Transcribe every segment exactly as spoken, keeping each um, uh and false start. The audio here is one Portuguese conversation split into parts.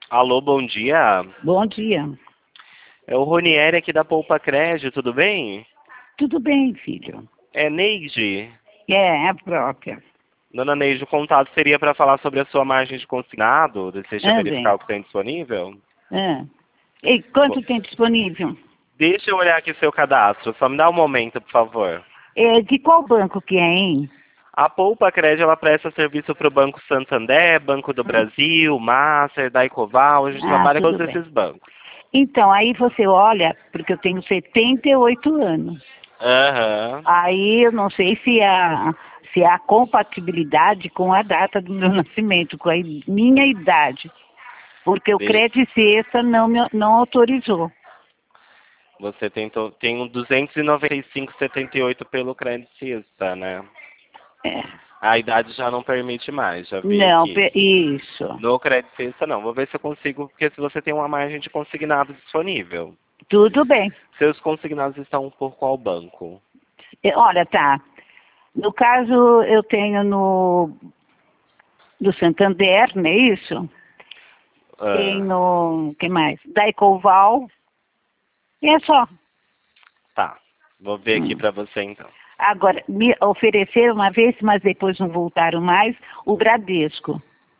Alô, bom dia. Bom dia. É o Ronieri aqui da Poupa Crédito, tudo bem? Tudo bem, filho? É Neide? É, é a própria. Dona Neide, o contato seria para falar sobre a sua margem de consignado? Deseja Ah, verificar bem. o que tem disponível? Ah. E Bom, quanto tem disponível? deixa eu olhar aqui seu cadastro, só me dá um momento, por favor. É, de qual banco que é, hein? A Poupa Crédito, ela presta serviço para o Banco Santander, Banco do Hum. Brasil, Master, Daicoval, a gente Ah, trabalha com tudo todos bem. esses bancos. Então, aí você olha, porque eu tenho setenta e oito anos. Aham. Aí eu não sei se há, se há compatibilidade com a data do meu nascimento, com a i- minha idade. Porque o De- Credit Sexta não, me, não autorizou. Você tentou, tem um duzentos e noventa e cinco vírgula setenta e oito pelo crédito, né? É. A idade já não permite mais, já vi Não, aqui. pe- isso. No crédito não. Vou ver se eu consigo, porque se você tem uma margem de consignado disponível. Tudo bem. Seus consignados estão por qual banco? É, olha, tá. No caso, eu tenho no do Santander, não é isso? Tem Ah, no, que mais? Da Ecoval. E é só. tá. Vou ver aqui Hum. pra você então. Agora, me ofereceram uma vez, mas depois não voltaram mais, o Bradesco.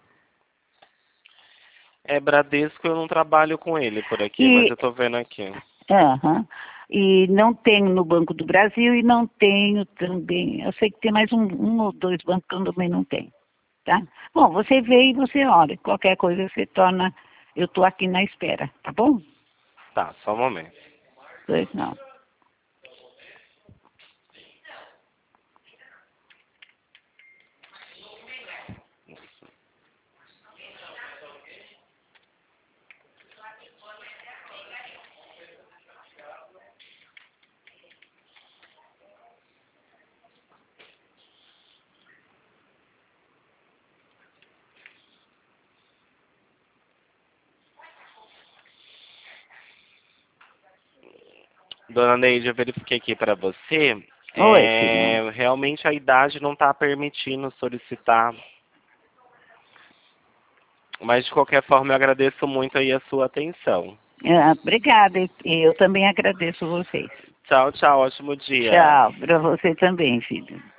É Bradesco, eu não trabalho com ele por aqui, mas E, eu tô vendo aqui. aham, e não tenho no Banco do Brasil e não tenho também. Eu sei que tem mais um, um ou dois bancos que eu também não tenho. Tá? Bom, você vê e você olha. Qualquer coisa você torna. Eu estou aqui na espera, tá bom? Tá, só um momento. Pois não. Dona Neide, eu verifiquei aqui pra você. Oi, filho. É, realmente a idade não tá permitindo solicitar. Mas de qualquer forma eu agradeço muito aí a sua atenção. Ah, obrigada. e Eu também agradeço vocês. Tchau, tchau, ótimo dia. Tchau. Para você também, filho.